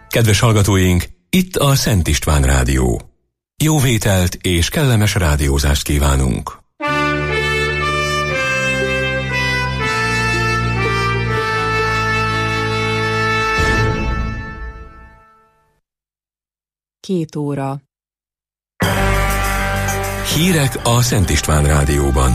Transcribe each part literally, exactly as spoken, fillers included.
Kedves hallgatóink, itt a Szent István Rádió. Jó vételt és kellemes rádiózást kívánunk! Két óra. Hírek a Szent István Rádióban.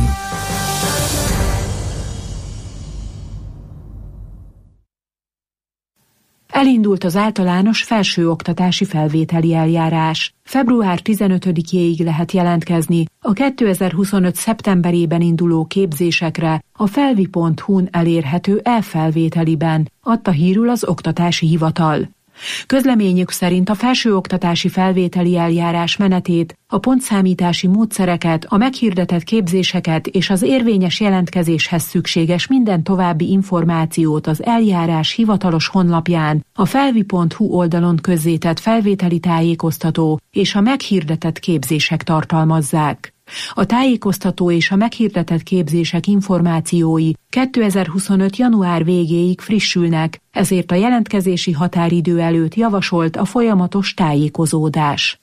Elindult az általános felsőoktatási felvételi eljárás. február tizenötödikéig lehet jelentkezni a kétezer-huszonöt. szeptemberében induló képzésekre a felvi pont hu-n elérhető e-felvételiben, adta hírül az Oktatási Hivatal. Közleményük szerint a felsőoktatási felvételi eljárás menetét, a pontszámítási módszereket, a meghirdetett képzéseket és az érvényes jelentkezéshez szükséges minden további információt az eljárás hivatalos honlapján, a felvi pont hu oldalon közzétett felvételi tájékoztató és a meghirdetett képzések tartalmazzák. A tájékoztató és a meghirdetett képzések információi kétezer-huszonöt. január végéig frissülnek, ezért a jelentkezési határidő előtt javasolt a folyamatos tájékozódás.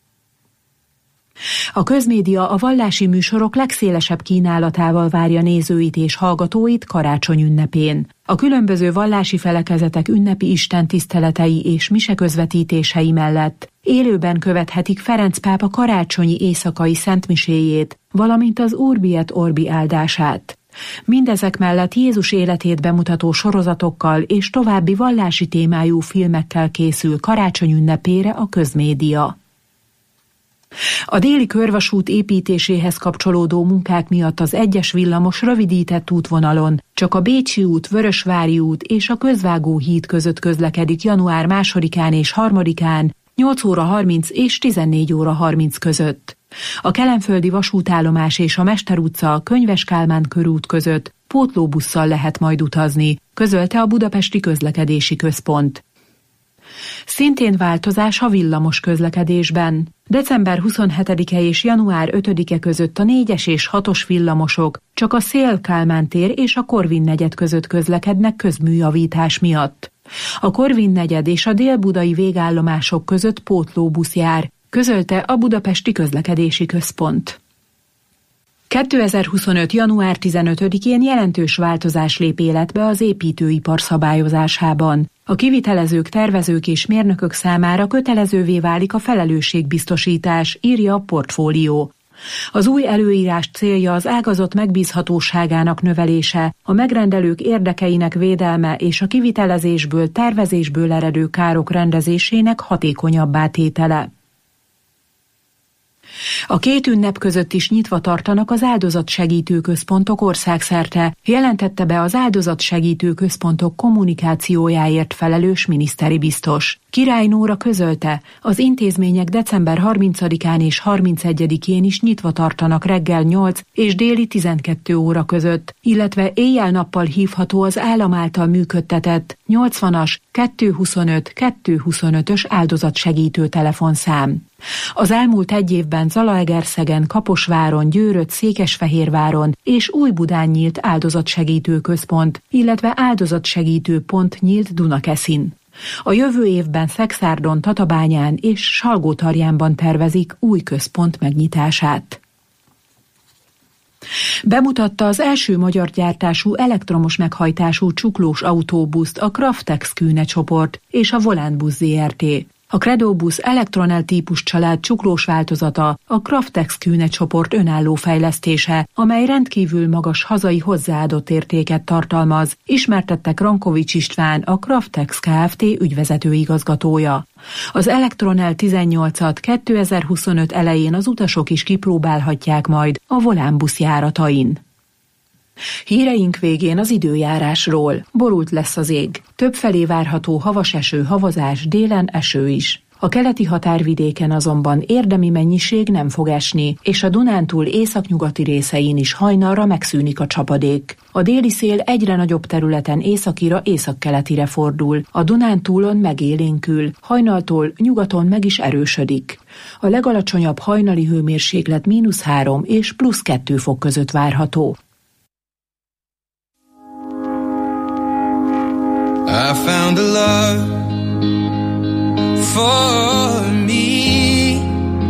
A közmédia a vallási műsorok legszélesebb kínálatával várja nézőit és hallgatóit karácsony ünnepén. A különböző vallási felekezetek ünnepi istentiszteletei és mise közvetítései mellett élőben követhetik Ferenc pápa karácsonyi éjszakai szentmiséjét, valamint az Urbi et Orbi áldását. Mindezek mellett Jézus életét bemutató sorozatokkal és további vallási témájú filmekkel készül karácsony ünnepére a közmédia. A déli körvasút építéséhez kapcsolódó munkák miatt az egyes villamos rövidített útvonalon csak a Bécsi út, Vörösvári út és a Közvágó híd között közlekedik január másodikán és harmadikán nyolc óra harminc és tizennégy óra harminc között. A kelenföldi vasútállomás és a Mester utca a Könyves Kálmán körút között pótlóbusszal lehet majd utazni, közölte a Budapesti Közlekedési Központ. Szintén változás a villamos közlekedésben. december huszonhetedike és január ötödike között a négyes és hatos villamosok csak a Széll-Kálmán tér és a Korvin negyed között közlekednek közműjavítás miatt. A Korvin negyed és a délbudai végállomások között pótlóbusz jár, közölte a Budapesti Közlekedési Központ. kétezer-huszonöt. január tizenötödikén jelentős változás lép életbe az építőipar szabályozásában. A kivitelezők, tervezők és mérnökök számára kötelezővé válik a felelősségbiztosítás, írja a Portfólió. Az új előírás célja az ágazat megbízhatóságának növelése, a megrendelők érdekeinek védelme és a kivitelezésből, tervezésből eredő károk rendezésének hatékonyabbá tétele. A két ünnep között is nyitva tartanak az áldozatsegítő központok országszerte, jelentette be az áldozatsegítő központok kommunikációjáért felelős miniszteri biztos. Király Nóra közölte, az intézmények december harmincadikán és harmincegyedikén is nyitva tartanak reggel nyolc és déli tizenkettő óra között, illetve éjjel-nappal hívható az állam által működtetett nyolcvanas kettőszázhuszonöt kettőszázhuszonötös áldozatsegítő telefonszám. Az elmúlt egy évben Zalaegerszegen, Kaposváron, Győrött, Székesfehérváron és Újbudán nyílt áldozatsegítő központ, illetve áldozatsegítő pont nyílt Dunakeszin. A jövő évben Szekszárdon, Tatabányán és Salgótarjánban tervezik új központ megnyitását. Bemutatta az első magyar gyártású elektromos meghajtású csuklós autóbuszt a Kraftex Kühne csoport és a Volánbusz zé er té. A Credóbusz Elektronel típus család csuklós változata a Kraftex Kühne csoport önálló fejlesztése, amely rendkívül magas hazai hozzáadott értéket tartalmaz, ismertette Krankovics István, a Kraftex Kft. Ügyvezető igazgatója. Az Elektronel tizennyolcat kétezer-huszonöt elején az utasok is kipróbálhatják majd a Volánbusz járatain. Híreink végén az időjárásról. Borult lesz az ég. Többfelé várható havas eső, havazás, délen eső is. A keleti határvidéken azonban érdemi mennyiség nem fog esni, és a Dunántúl északnyugati részein is hajnalra megszűnik a csapadék. A déli szél egyre nagyobb területen északira, északkeletire fordul, a Dunántúlon megélénkül, hajnaltól nyugaton meg is erősödik. A legalacsonyabb hajnali hőmérséklet mínusz három és plusz kettő fok között várható. I found a love for me.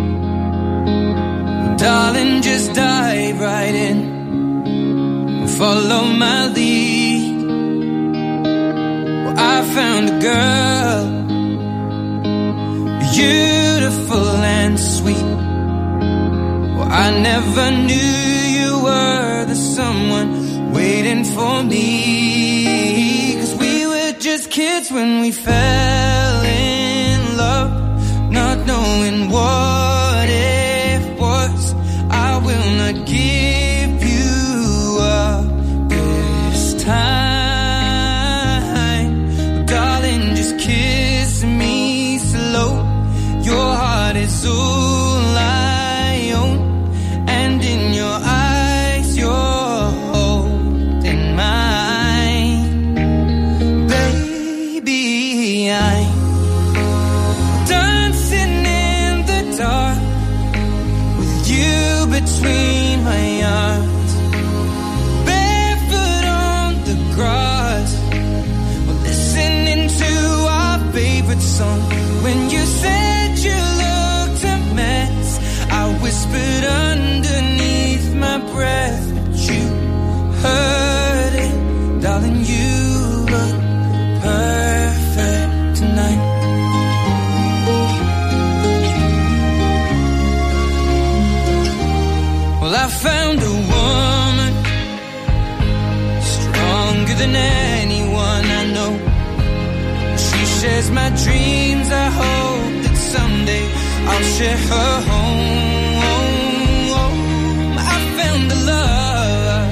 Darling, just dive right in, follow my lead. Well, I found a girl, beautiful and sweet. Well, I never knew you were the someone waiting for me. 'Cause we were just kids when we fell in love, not knowing what it was. I will not give you up this time. Darling, just kiss me slow. Your heart is all I own, and in your eyes you're holding mine. Baby, I'm dancing in the dark with you between my arms, barefoot on the grass. We're listening to our favorite song. When you said you looked a mess, I whispered underneath my breath, but you heard it. Darling, you look perfect tonight. Well, I found a woman stronger than anyone I know. She shares my dreams. I hope that someday I'll share her home. I found a love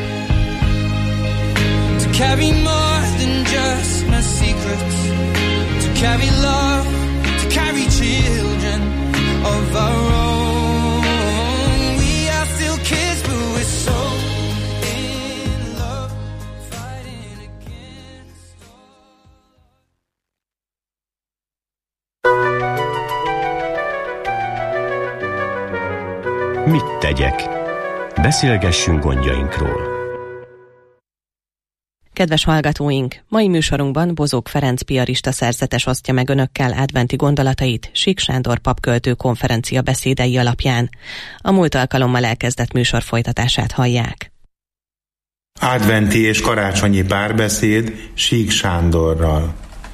to carry more than just my secrets, to carry love, to carry children of our own. We are still kids, but we're so in love, fighting against all. Mit tegyek? Beszélgessünk gondjainkról. Kedves hallgatóink! Mai műsorunkban Bozók Ferenc piarista szerzetes osztja meg önökkel adventi gondolatait Sík Sándor papköltő konferencia beszédei alapján. A múlt alkalommal elkezdett műsor folytatását hallják. Adventi és karácsonyi párbeszéd Sík Sándorral.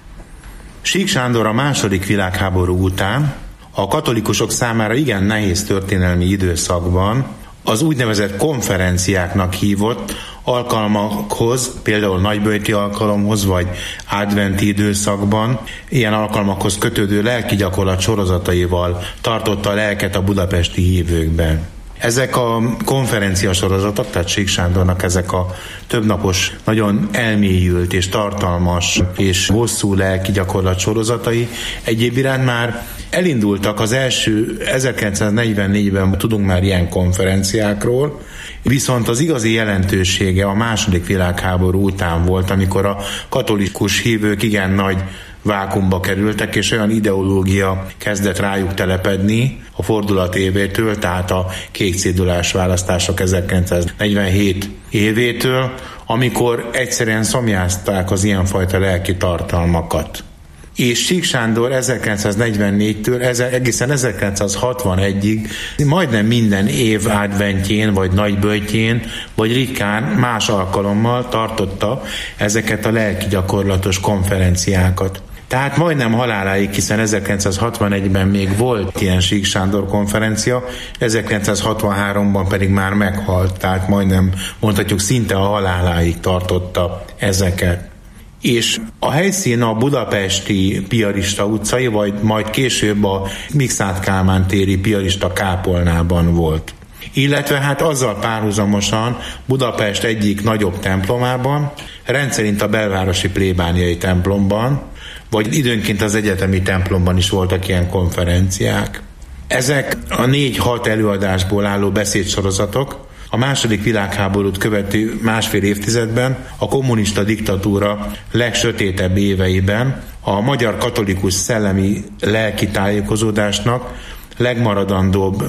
Sík Sándor a második világháború után a katolikusok számára igen nehéz történelmi időszakban az úgynevezett konferenciáknak hívott alkalmakhoz, például nagyböjti alkalomhoz, vagy adventi időszakban, ilyen alkalmakhoz kötődő lelki gyakorlat sorozataival tartotta a lelket a budapesti hívőkben. Ezek a konferencia sorozatok, tehát Sík Sándornak ezek a többnapos, nagyon elmélyült és tartalmas és hosszú lelki gyakorlat sorozatai egyéb iránt már elindultak. Az első ezerkilencszáznegyvennégyben tudunk már ilyen konferenciákról, viszont az igazi jelentősége a második világháború után volt, amikor a katolikus hívők igen nagy vákumba kerültek, és olyan ideológia kezdett rájuk telepedni a fordulat évétől, tehát a kék cédulás választások ezerkilencszáznegyvenhét évétől, amikor egyszerűen szomjázták az ilyenfajta lelki tartalmakat. És Sík Sándor ezerkilencszáznegyvennégytől egészen ezerkilencszázhatvanegyig majdnem minden év adventjén, vagy nagyböjtjén, vagy ritkán más alkalommal tartotta ezeket a lelki gyakorlatos konferenciákat. Tehát majdnem haláláig, hiszen ezerkilencszázhatvanegyben még volt ilyen Sík Sándor konferencia, ezerkilencszázhatvanháromban pedig már meghalt, tehát majdnem mondhatjuk szinte a haláláig tartotta ezeket. És a helyszín a budapesti Piarista utcai, vagy majd később a Mikszáth Kálmán téri Piarista kápolnában volt. Illetve hát azzal párhuzamosan Budapest egyik nagyobb templomában, rendszerint a belvárosi plébániai templomban, vagy időnként az egyetemi templomban is voltak ilyen konferenciák. Ezek a négy-hat előadásból álló beszédsorozatok a második világháborút követő másfél évtizedben, a kommunista diktatúra legsötétebb éveiben a magyar katolikus szellemi lelki tájékozódásnak legmaradandóbb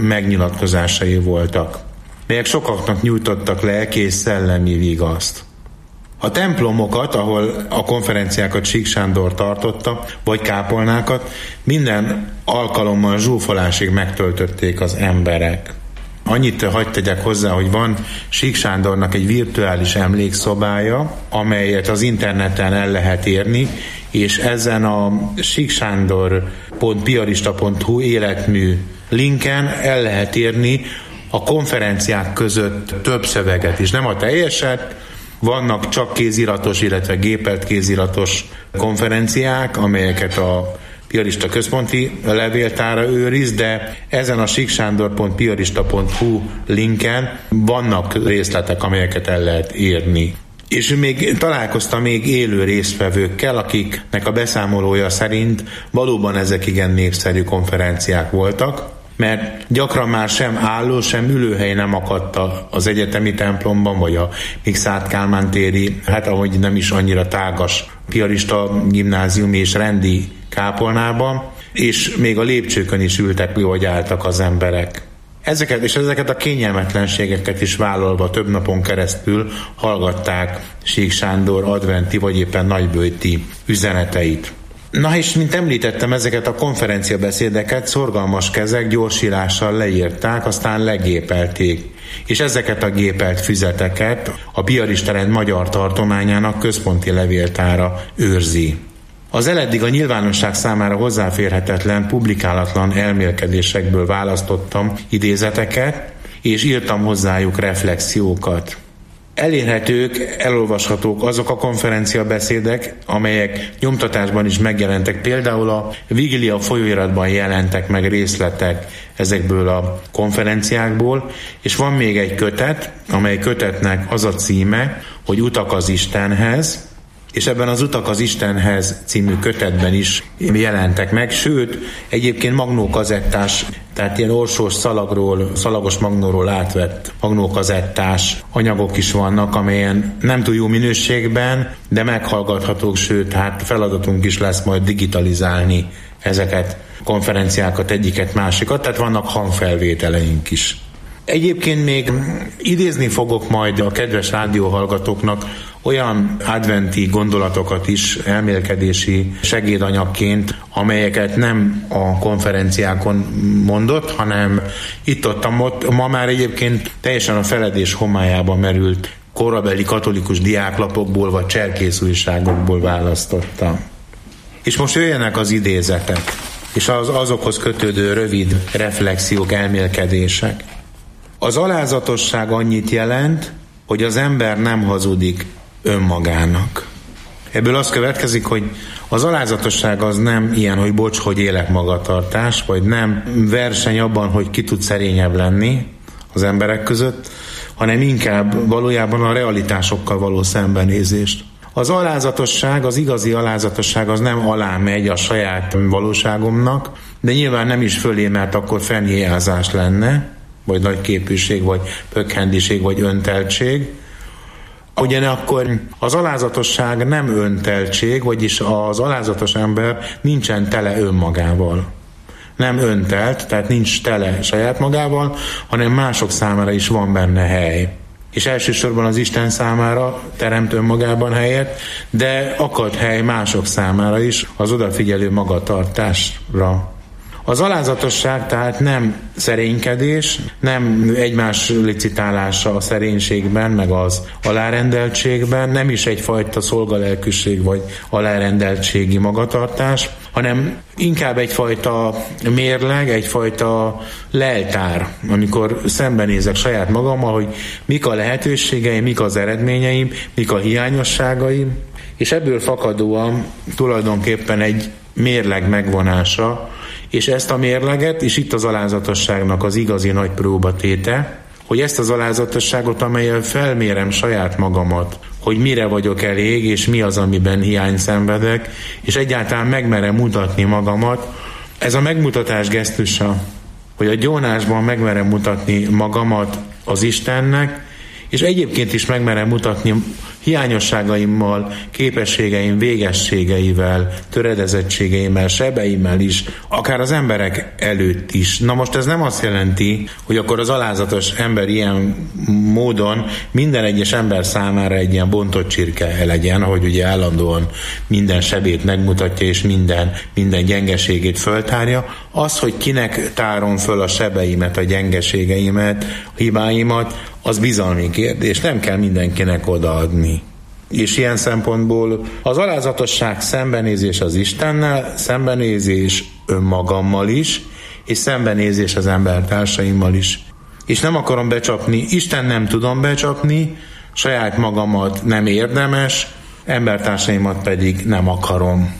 megnyilatkozásai voltak, melyek sokaknak nyújtottak lelki és szellemi vigaszt. A templomokat, ahol a konferenciákat Sík Sándor tartotta, vagy kápolnákat, minden alkalommal zsúfolásig megtöltötték az emberek. Annyit hadd tegyek hozzá, hogy van Sík Sándornak egy virtuális emlékszobája, amelyet az interneten el lehet érni, és ezen a síksándor pont piarista pont hu életmű linken el lehet érni a konferenciák között több szöveget is. Nem a teljeset, vannak csak kéziratos, illetve gépelt kéziratos konferenciák, amelyeket a Piarista Központi Levéltára őriz, de ezen a síksándor pont piarista pont hu linken vannak részletek, amelyeket el lehet érni. És még találkoztam még élő résztvevőkkel, akiknek a beszámolója szerint valóban ezek igen népszerű konferenciák voltak, mert gyakran már sem álló, sem ülőhely nem akadt az egyetemi templomban, vagy a Mikszáth Kálmán téri, hát ahogy nem is annyira tágas piarista gimnáziumi és rendi kápolnában, és még a lépcsőkön is ültek, vagy álltak az emberek. Ezeket és ezeket a kényelmetlenségeket is vállalva több napon keresztül hallgatták Sík Sándor adventi vagy éppen nagyböjti üzeneteit. Na és mint említettem, ezeket a konferenciabeszédeket szorgalmas kezek gyorsírással leírták, aztán legépelték. És ezeket a gépelt füzeteket a Piarista rend magyar tartományának központi levéltára őrzi. Az eleddig a nyilvánosság számára hozzáférhetetlen, publikálatlan elmélkedésekből választottam idézeteket, és írtam hozzájuk reflexiókat. Elérhetők, elolvashatók azok a konferenciabeszédek, amelyek nyomtatásban is megjelentek. Például a Vigilia folyóiratban jelentek meg részletek ezekből a konferenciákból, és van még egy kötet, amely kötetnek az a címe, hogy Utak az Istenhez, és ebben az Utak az Istenhez című kötetben is jelentek meg, sőt, egyébként magnókazettás, tehát ilyen orsós szalagról, szalagos magnóról átvett magnókazettás anyagok is vannak, amelyen nem túl jó minőségben, de meghallgathatók, sőt, hát feladatunk is lesz majd digitalizálni ezeket a konferenciákat, egyiket, másikat, tehát vannak hangfelvételeink is. Egyébként még idézni fogok majd a kedves rádióhallgatóknak olyan adventi gondolatokat is elmélkedési segédanyagként, amelyeket nem a konferenciákon mondott, hanem itt-ottam ott. Ma már egyébként teljesen a feledés homályába merült korabeli katolikus diáklapokból vagy cserkész újságokból választotta. És most jöjjenek az idézetek, és az azokhoz kötődő rövid reflexiók, elmélkedések. Az alázatosság annyit jelent, hogy az ember nem hazudik önmagának. Ebből az következik, hogy az alázatosság az nem ilyen, hogy bocs, hogy élek magatartás, vagy nem verseny abban, hogy ki tud szerényebb lenni az emberek között, hanem inkább valójában a realitásokkal való szembenézést. Az alázatosság, az igazi alázatosság az nem alá megy a saját valóságomnak, de nyilván nem is fölé, mert akkor fennhiányzás lenne, vagy nagy képűség, vagy pökhendiség, vagy önteltség. Ugyanakkor az alázatosság nem önteltség, vagyis az alázatos ember nincsen tele önmagával. Nem öntelt, tehát nincs tele saját magával, hanem mások számára is van benne hely. És elsősorban az Isten számára teremt önmagában helyet, de akad hely mások számára is az odafigyelő magatartásra. Az alázatosság tehát nem szerénykedés, nem egymás licitálása a szerénységben, meg az alárendeltségben, nem is egyfajta szolgalelkűség vagy alárendeltségi magatartás, hanem inkább egyfajta mérleg, egyfajta leltár, amikor szembenézek saját magammal, hogy mik a lehetőségeim, mik az eredményeim, mik a hiányosságaim, és ebből fakadóan tulajdonképpen egy mérleg megvonása, és ezt a mérleget, és itt az alázatosságnak az igazi nagy próbatéte, hogy ezt az alázatosságot, amellyel felmérem saját magamat, hogy mire vagyok elég, és mi az, amiben hiány szenvedek, és egyáltalán megmerem mutatni magamat. Ez a megmutatás gesztusa, hogy a gyónásban megmerem mutatni magamat az Istennek, és egyébként is megmerem mutatni hiányosságaimmal, képességeim, végességeivel, töredezettségeimmel, sebeimmel is, akár az emberek előtt is. Na most ez nem azt jelenti, hogy akkor az alázatos ember ilyen módon minden egyes ember számára egy ilyen bontott csirke legyen, ahogy ugye állandóan minden sebét megmutatja, és minden, minden gyengeségét föltárja. Az, hogy kinek tárom föl a sebeimet, a gyengeségeimet, a hibáimat, az bizalmi kérdés, nem kell mindenkinek odaadni. És ilyen szempontból az alázatosság szembenézés az Istennel, szembenézés önmagammal is, és szembenézés az embertársaimmal is. És nem akarom becsapni, Isten nem tudom becsapni, saját magamat nem érdemes, embertársaimat pedig nem akarom.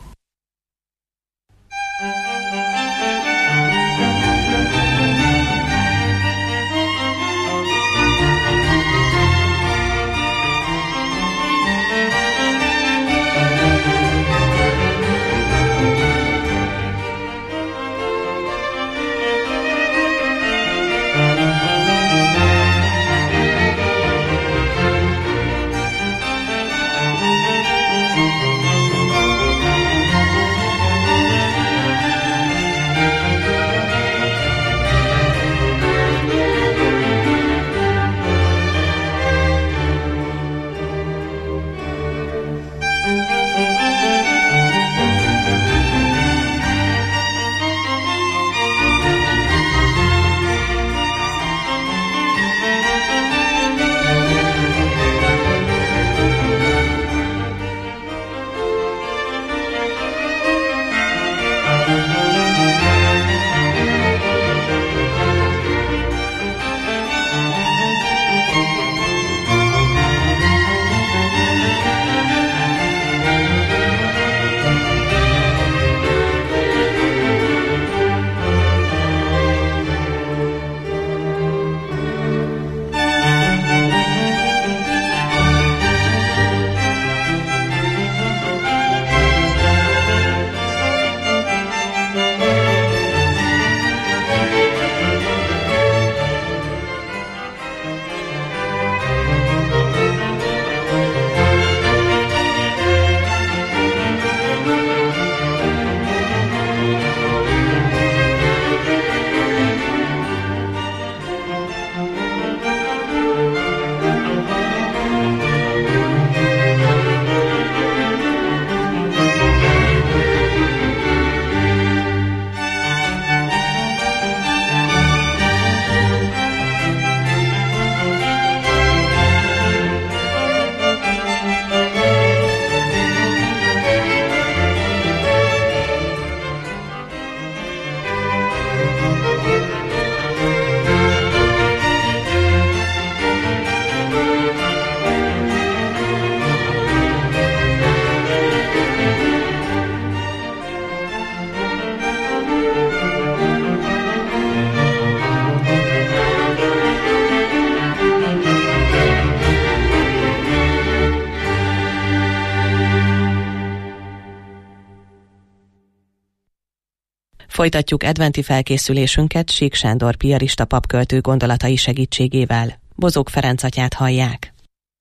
Folytatjuk adventi felkészülésünket Sík Sándor piarista papköltő gondolatai segítségével. Bozók Ferenc atyát hallják.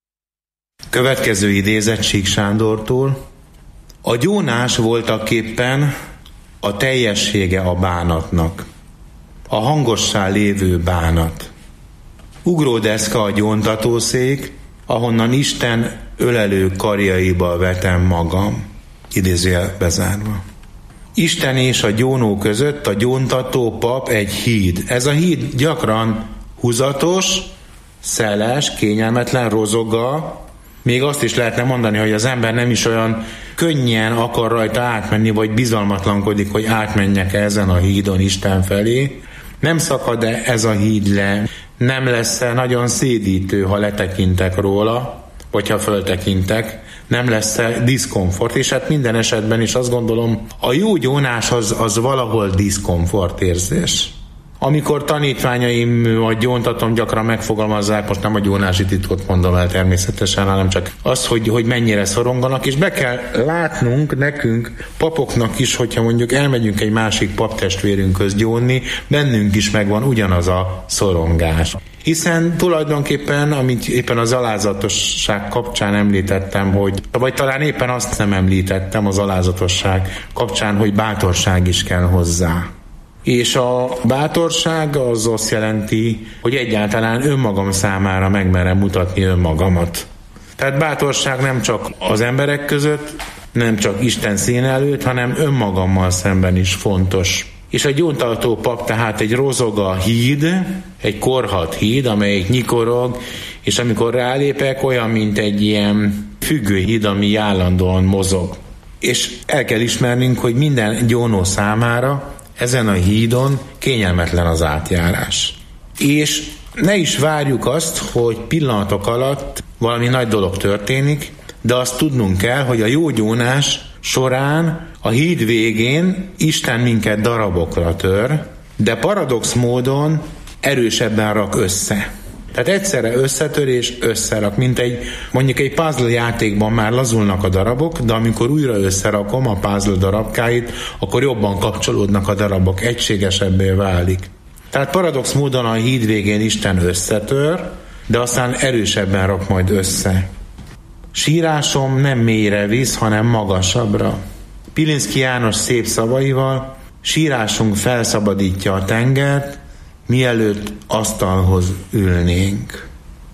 Következő idézet Sík Sándortól. A gyónás voltaképpen a teljessége a bánatnak, a hangossá lévő bánat. Ugródeszka a gyóntatószék, ahonnan Isten ölelő karjaiba vetem magam. Idézőjel bezárva. Isten és a gyónó között a gyóntató pap egy híd. Ez a híd gyakran húzatos, szeles, kényelmetlen, rozoga. Még azt is lehetne mondani, hogy az ember nem is olyan könnyen akar rajta átmenni, vagy bizalmatlankodik, hogy átmenjek ezen a hídon Isten felé. Nem szakad-e ez a híd le? Nem lesz-e nagyon szédítő, ha letekintek róla, vagy ha föltekintek? Nem lesz-e diszkomfort? És hát minden esetben is azt gondolom, a jó gyónás az, az valahol diszkomfort érzés. Amikor tanítványaim, vagy gyóntatom, gyakran megfogalmazzák, most nem a gyónási titkot mondom el természetesen, hanem csak az, hogy, hogy mennyire szoronganak, és be kell látnunk nekünk, papoknak is, hogyha mondjuk elmegyünk egy másik paptestvérünkhöz gyónni, bennünk is megvan ugyanaz a szorongás. Hiszen tulajdonképpen, amit éppen az alázatosság kapcsán említettem, hogy, vagy talán éppen azt nem említettem az alázatosság kapcsán, hogy bátorság is kell hozzá. És a bátorság az azt jelenti, hogy egyáltalán önmagam számára megmerem mutatni önmagamat. Tehát bátorság nem csak az emberek között, nem csak Isten színe előtt, hanem önmagammal szemben is fontos. És egy gyóntartó pap tehát egy rozoga híd, egy korhadt híd, amelyik nyikorog, és amikor rálépek, olyan, mint egy ilyen függő híd, ami állandóan mozog. És el kell ismernünk, hogy minden gyónó számára ezen a hídon kényelmetlen az átjárás. És ne is várjuk azt, hogy pillanatok alatt valami nagy dolog történik, de azt tudnunk kell, hogy a jó gyónás során a híd végén Isten minket darabokra tör, de paradox módon erősebben rak össze. Tehát egyszerre összetör és összerak, mint egy, mondjuk egy puzzle játékban már lazulnak a darabok, de amikor újra összerakom a puzzle darabkáit, akkor jobban kapcsolódnak a darabok, egységesebbé válik. Tehát paradox módon a híd végén Isten összetör, de aztán erősebben rak majd össze. Sírásom nem mélyre visz, hanem magasabbra. Pilinszky János szép szavaival: sírásunk felszabadítja a tengert, mielőtt asztalhoz ülnénk.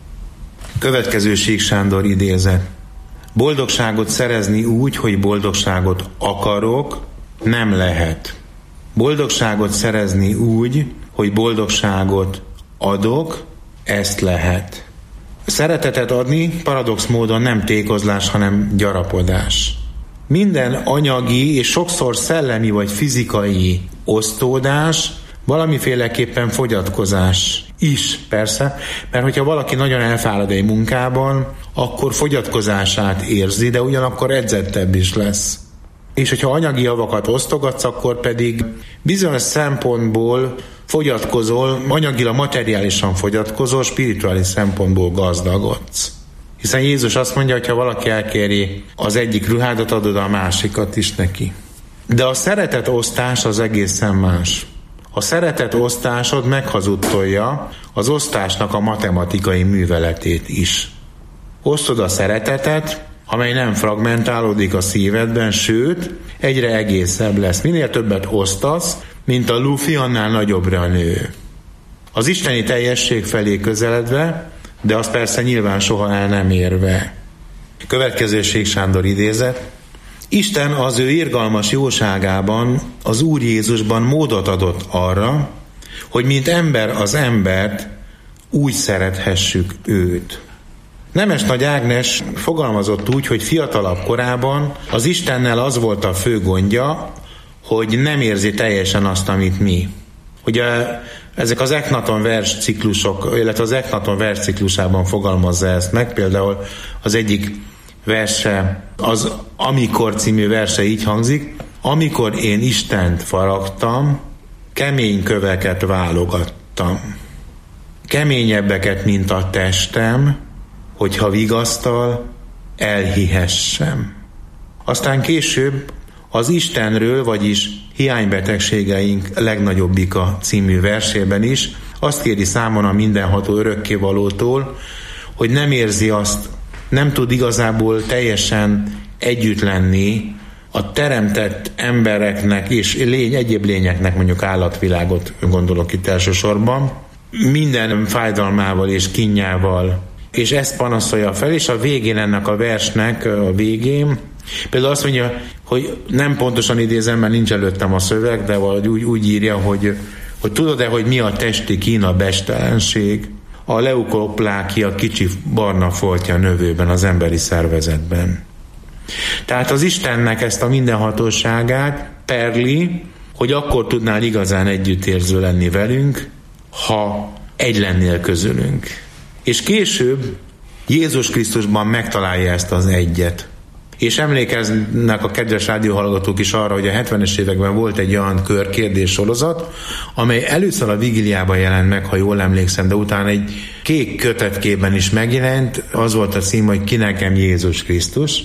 Következő Sík Sándor idézet. Boldogságot szerezni úgy, hogy boldogságot akarok, nem lehet. Boldogságot szerezni úgy, hogy boldogságot adok, ezt lehet. Szeretetet adni paradox módon nem tékozlás, hanem gyarapodás. Minden anyagi és sokszor szellemi vagy fizikai osztódás valamiféleképpen fogyatkozás is, persze, mert hogyha valaki nagyon elfárad egy munkában, akkor fogyatkozását érzi, de ugyanakkor edzettebb is lesz. És hogyha anyagi javakat osztogatsz, akkor pedig bizonyos szempontból fogyatkozol, anyagilag, materiálisan fogyatkozol, spirituális szempontból gazdagodsz. Hiszen Jézus azt mondja, hogy ha valaki elkéri az egyik ruhádat, adod a másikat is neki. De a szeretet osztás az egészen más. A szeretet osztásod meghazudtolja az osztásnak a matematikai műveletét is. Osztod a szeretetet, amely nem fragmentálódik a szívedben, sőt, egyre egészebb lesz. Minél többet osztasz, mint a lufi, annál nagyobbra nő. Az isteni teljesség felé közeledve, de az persze nyilván soha el nem érve. Következő Sík Sándor idézet. Isten az ő irgalmas jóságában, az Úr Jézusban módot adott arra, hogy mint ember az embert, úgy szerethessük őt. Nemes Nagy Ágnes fogalmazott úgy, hogy fiatalabb korában az Istennel az volt a fő gondja, hogy nem érzi teljesen azt, amit mi. Ugye ezek az Eknaton versciklusok, illetve az Eknaton versciklusában fogalmazza ezt meg, például az egyik verse, az Amikor című verse így hangzik: amikor én Istent faragtam, kemény köveket válogattam. Keményebbeket, mint a testem, hogyha vigasztal, elhihessem. Aztán később az Istenről, vagyis hiánybetegségeink legnagyobbika című versében is azt kéri számon a mindenható örökkévalótól, hogy nem érzi azt, nem tud igazából teljesen együtt lenni a teremtett embereknek és lény, egyéb lényeknek, mondjuk állatvilágot gondolok itt elsősorban, minden fájdalmával és kínjával, és ezt panaszolja fel, és a végén ennek a versnek a végén például azt mondja, hogy nem pontosan idézem, mert nincs előttem a szöveg, de valahogy úgy, úgy írja, hogy, hogy tudod-e, hogy mi a testi kína, bestelenség? A leukoplákia kicsi barna foltja növőben az emberi szervezetben. Tehát az Istennek ezt a mindenhatóságát perli, hogy akkor tudnál igazán együttérző lenni velünk, ha egy lennél közülünk. És később Jézus Krisztusban megtalálja ezt az egyet. És emlékeznek a kedves rádióhallgatók is arra, hogy a hetvenes években volt egy olyan kör kérdéssorozat, amely először a vigíliában jelent meg, ha jól emlékszem, de utána egy kék kötetkében is megjelent. Az volt a cím, hogy Ki nekem Jézus Krisztus.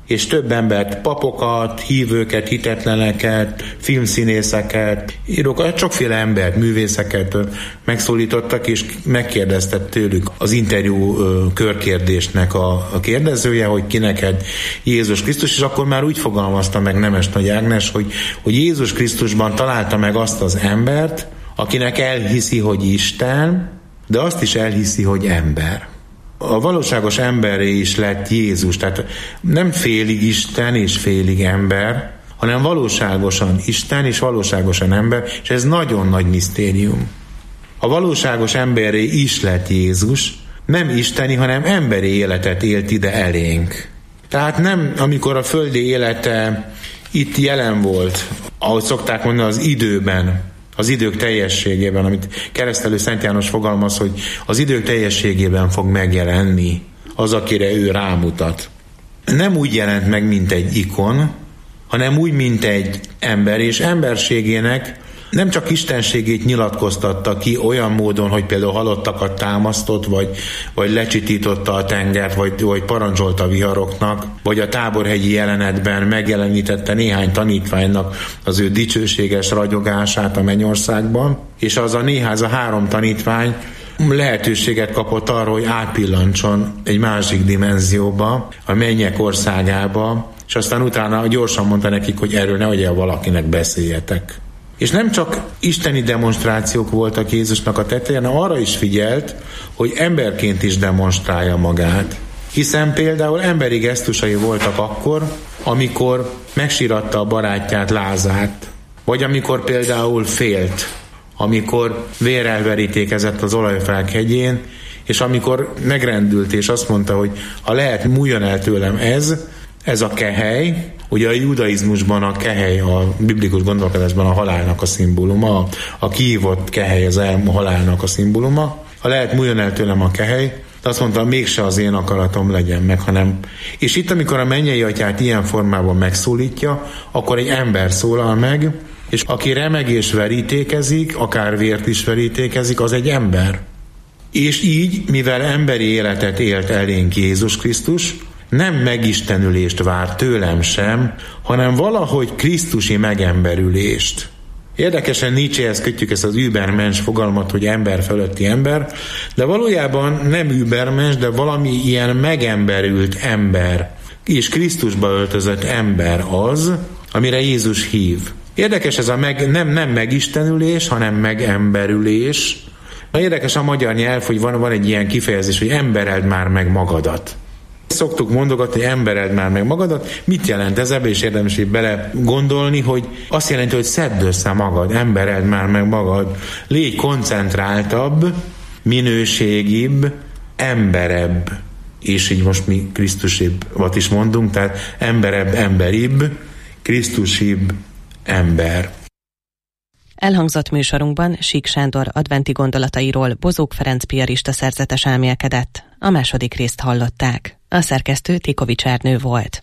és több embert, papokat, hívőket, hitetleneket, filmszínészeket, írókat, sokféle embert, művészeket megszólítottak, és megkérdezte tőlük az interjú körkérdésnek a, a kérdezője, hogy ki neked Jézus Krisztus, és akkor már úgy fogalmazta meg Nemes Nagy Ágnes, hogy, hogy Jézus Krisztusban találta meg azt az embert, akinek elhiszi, hogy Isten, de azt is elhiszi, hogy ember. A valóságos emberré is lett Jézus, tehát nem félig Isten és félig ember, hanem valóságosan Isten és valóságosan ember, és ez nagyon nagy misztérium. A valóságos emberré is lett Jézus, nem isteni, hanem emberi életet élt ide elénk. Tehát nem, amikor a földi élete itt jelen volt, ahogy szokták mondani, az időben, az idők teljességében, amit keresztelő Szent János fogalmaz, hogy az idők teljességében fog megjelenni az, akire ő rámutat. Nem úgy jelent meg, mint egy ikon, hanem úgy, mint egy ember, és emberségének nem csak istenségét nyilatkoztatta ki olyan módon, hogy például halottakat támasztott, vagy, vagy lecsitította a tengert, vagy, vagy parancsolta a viharoknak, vagy a táborhegyi jelenetben megjelenítette néhány tanítványnak az ő dicsőséges ragyogását a mennyországban, és az a néhány, az a három tanítvány lehetőséget kapott arra, hogy átpillantson egy másik dimenzióba, a mennyek országába, és aztán utána gyorsan mondta nekik, hogy erről nehogy el valakinek beszéljetek. És nem csak isteni demonstrációk voltak Jézusnak a tetején, hanem arra is figyelt, hogy emberként is demonstrálja magát. Hiszen például emberi gesztusai voltak akkor, amikor megsíratta a barátját, Lázárt, vagy amikor például félt, amikor vérrel verítékezett az Olajfák hegyén, és amikor megrendült és azt mondta, hogy ha lehet, múljon el tőlem ez, ez a kehely. Ugye a judaizmusban a kehely, a biblikus gondolkodásban a halálnak a szimbóluma, a kiívott kehely az a halálnak a szimbóluma. Ha lehet, múljon el tőlem a kehely, de azt mondta, mégse az én akaratom legyen meg, hanem... És itt, amikor a mennyei atyát ilyen formában megszólítja, akkor egy ember szólal meg, és aki remeg és verítékezik, akár vért is verítékezik, az egy ember. És így, mivel emberi életet élt elénk Jézus Krisztus, nem megistenülést vár tőlem sem, hanem valahogy krisztusi megemberülést. Érdekesen Nietzschehez kötjük ezt az übermensch fogalmat, hogy ember fölötti ember, de valójában nem übermensch, de valami ilyen megemberült ember, és Krisztusba öltözött ember az, amire Jézus hív. Érdekes ez a meg, nem, nem megistenülés, hanem megemberülés. Érdekes a magyar nyelv, hogy van, van egy ilyen kifejezés, hogy embereld már meg magadat. Szoktuk mondogatni, hogy embereld már meg magadat. Mit jelent ez? Ebbe is érdemes így bele gondolni, hogy azt jelenti, hogy szedd össze magad, embereld már meg magad. Légy koncentráltabb, minőségibb, emberebb. És így most mi Krisztusibbat is mondunk, tehát emberebb, emberibb, Krisztusibb ember. Elhangzott műsorunkban Sík Sándor adventi gondolatairól Bozók Ferenc piarista szerzetes elmélkedett. A második részt hallották. A szerkesztő Tikovics Ernő volt.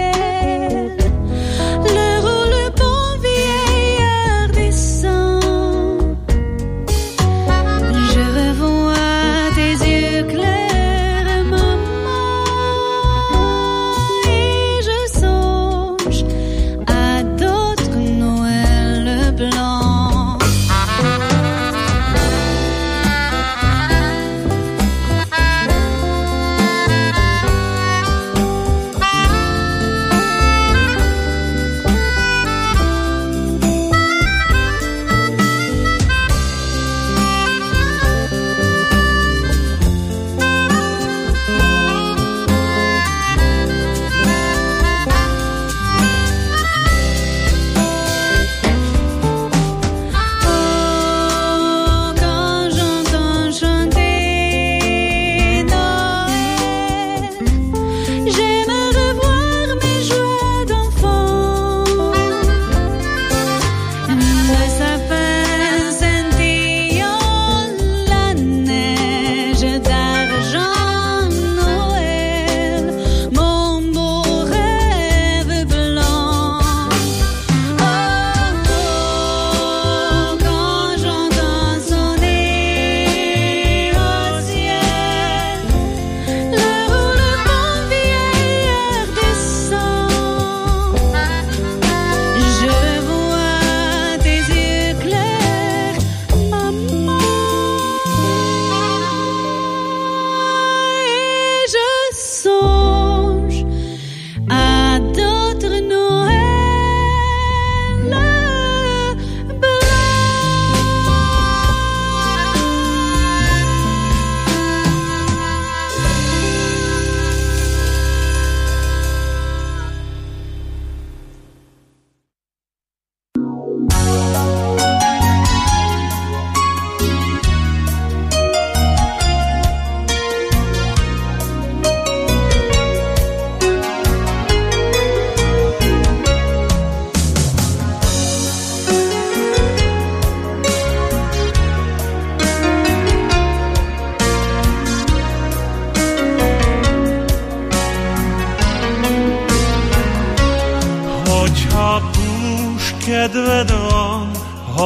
Le rôle bon vieillard descend.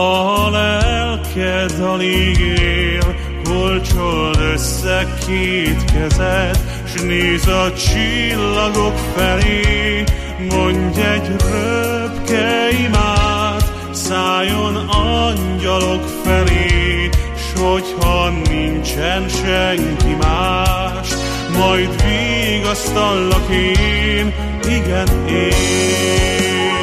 a lelked alig él, kolcsold össze két kezed, s nézz a csillagok felé, mondj egy röpke imát, szálljon angyalok felé, s hogyha nincsen senki más, majd vigasztallak én, igen én.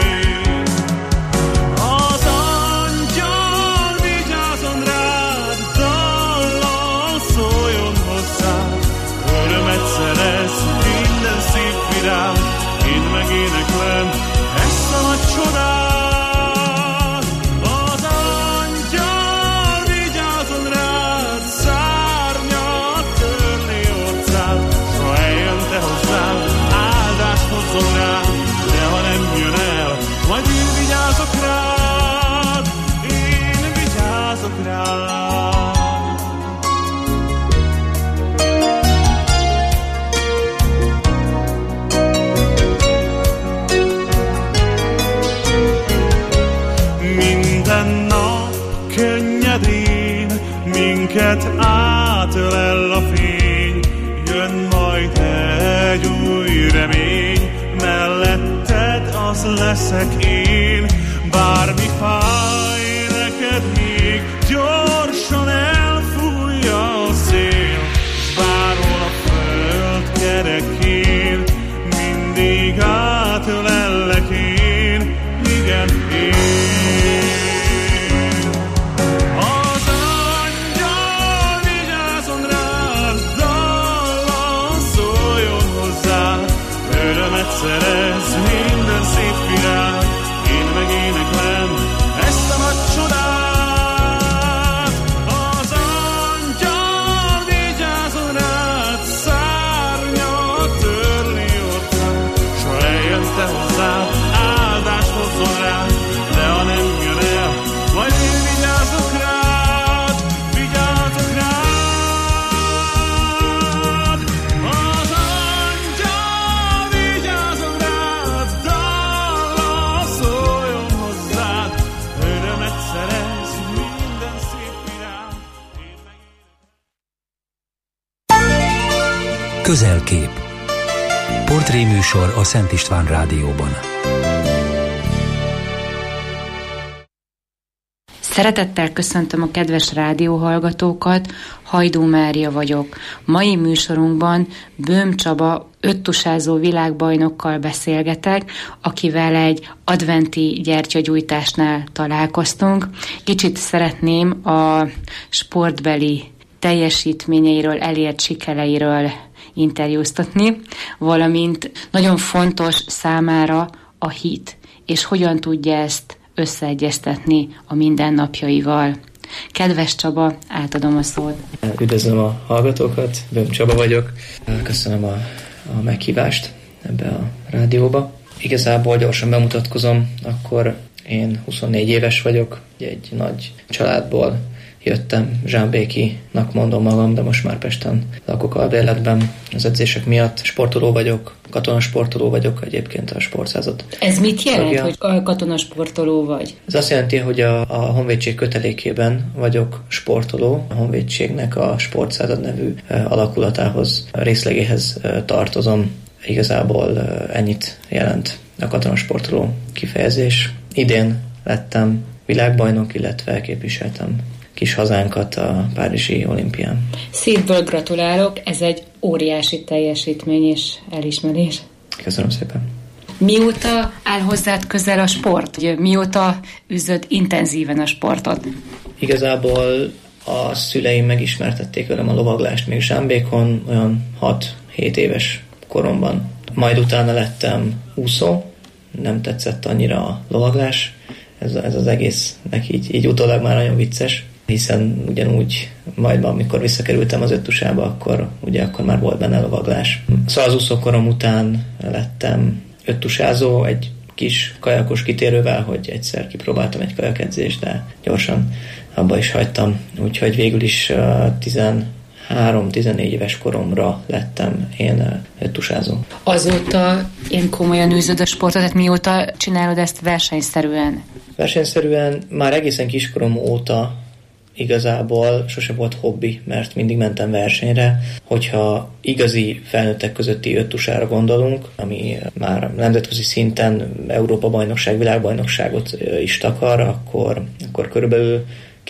Én megéneklem ezt a nagy csodát. Az angyal vigyázon rád, szárnyat törni orcád, s ha eljön te hozzád, áldást hozzon rád, de ha nem jön el, majd én vigyázok rád, én vigyázok rád. Minket átölel a fény, jön majd egy új remény, melletted az leszek én. Bármi fáj neked még, gyorsan elfújja a szél, bárhol a föld kerekén, mindig átölellek én, igen én. Szerez minden szép virág, én megéneklem ezt a nagy csodát. Az angyal vigyázon rád, szárnyat törni orcád, s ha eljön te hozzád, áldást hozzon rád, de ha nem jön el, majd én vigyázok rád, vigyázok rád. Közelkép. Portréműsor a Szent István Rádióban. Szeretettel köszöntöm a kedves rádióhallgatókat, Hajdú Mária vagyok. Mai műsorunkban Böhm Csaba öttusázó világbajnokkal beszélgetek, akivel egy adventi gyertyagyújtásnál találkoztunk. Kicsit szeretném a sportbeli teljesítményeiről, elért sikereiről interjúztatni, valamint nagyon fontos számára a hit, és hogyan tudja ezt összeegyeztetni a mindennapjaival. Kedves Csaba, átadom a szót. Üdvözlöm a hallgatókat, Böhm Csaba vagyok. Köszönöm a, a meghívást ebbe a rádióba. Igazából gyorsan bemutatkozom, akkor én huszonnégy éves vagyok, egy nagy családból jöttem, Zsámbékinak mondom magam, de most már Pesten lakok albérletben az edzések miatt. Sportoló vagyok, katonasportoló vagyok, egyébként a sportszázad. Ez mit jelent, tagja. Hogy katonasportoló vagy? Ez azt jelenti, hogy a, a Honvédség kötelékében vagyok sportoló. A Honvédségnek a sportszázad nevű alakulatához, részlegéhez tartozom. Igazából ennyit jelent a katonasportoló kifejezés. Idén lettem világbajnok, illetve képviseltem kis hazánkat a párizsi olimpián. Szívből gratulálok, ez egy óriási teljesítmény és elismerés. Köszönöm szépen. Mióta áll hozzád közel a sport? Mióta üzöd intenzíven a sportot? Igazából a szüleim megismertették velem a lovaglást még Zsámbékon, olyan hat-hét éves koromban. Majd utána lettem úszó, nem tetszett annyira a lovaglás, ez, ez az egésznek így, így utólag már nagyon vicces, hiszen ugyanúgy majd amikor visszakerültem az öttusába, akkor ugye akkor már volt benne lovaglás. Szóval az úszókorom után lettem öttusázó, egy kis kajakos kitérővel, hogy egyszer kipróbáltam egy kajakedzést, de gyorsan abba is hagytam. Úgyhogy végül is uh, tizenhárom-tizennégy éves koromra lettem én öttusázó. Azóta én komolyan űzöd a sportot, tehát mióta csinálod ezt versenyszerűen? Versenyszerűen már egészen kiskorom óta igazából sose volt hobbi, mert mindig mentem versenyre. Hogyha igazi felnőttek közötti öttusára gondolunk, ami már nemzetközi szinten Európa-bajnokság, világbajnokságot is takar, akkor, akkor körülbelül